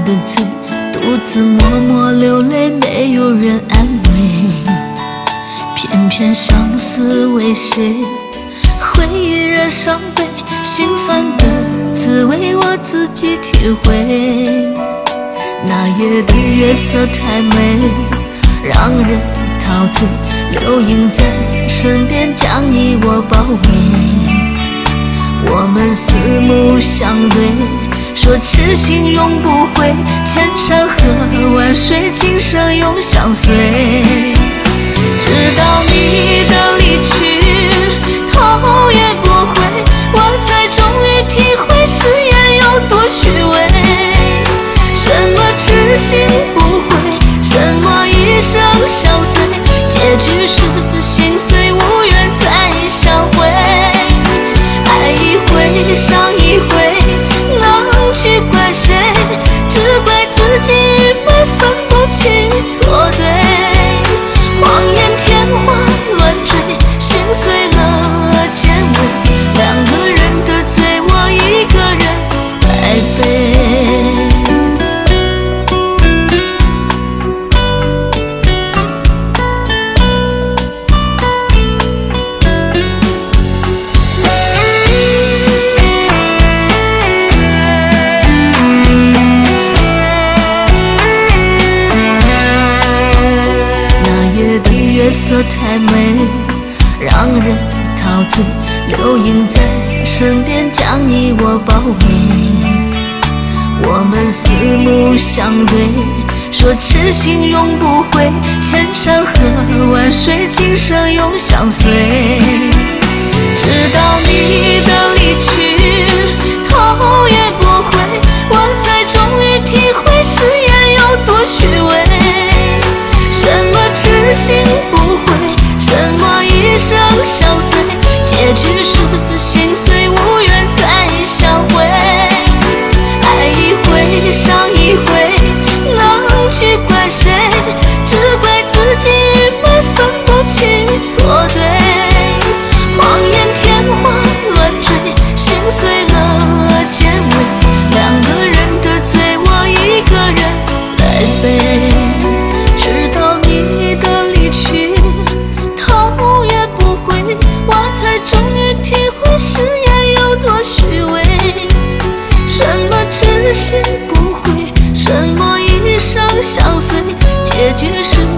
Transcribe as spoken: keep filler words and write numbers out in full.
的罪，独自默默流泪，没有人安慰。偏偏相思为谁，回忆惹伤悲，心酸的滋味我自己体会。那夜的月色太美，让人陶醉，流萤在身边，将你我包围。我们四目相对，说痴心永不悔，千山和万水，今生永相随。直到你的离去，头也不回，我才终于体会誓言有多虚伪。什么痴心不悔，什么一生相随，结局是心碎无缘再相会。爱一回伤一回，能去怪谁？只怪自己愚昧，分不清错对。谎言天花乱坠，心碎了结尾，两个人的罪我一个人来背。月色太美，让人陶醉，流萤在身边，将你我包围。我们四目相对，说痴心永不悔，千山和万水，今生永相随。直到你的离去，头也不回，我才终于体会誓言有多虚伪。什么痴心不悔，什么一生相随，结局是心碎无缘再相会。爱一回伤一回，能去怪谁？只怪自己愚昧，分不清错对。谎言天花乱坠，心碎了结尾，两个人的罪我一个人来背。直到你的离去，头也不回，我才终于体会誓言有多虚伪。什么痴心不悔，什么一生相随，结局是